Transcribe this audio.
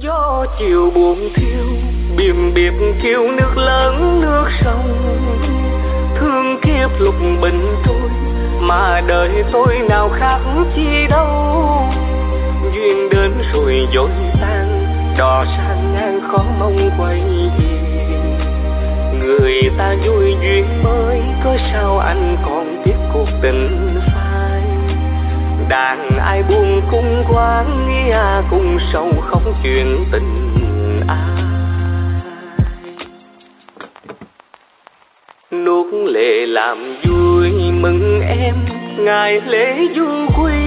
Gió chiều buồn thiêu biềm biệp kêu nước lớn nước sông, thương kiếp lục bình trôi mà đời tôi nào khác chi đâu. Duyên đến rồi dối tan, đò sang ngang khó mong quay về. Người ta vui duyên mới, có sao anh còn biết cuộc tình phai. Đàn ai buồn cung quán nghĩa cùng sầu không chuyện tình ai. Nuốt lệ làm vui mừng em, ngày lễ du quy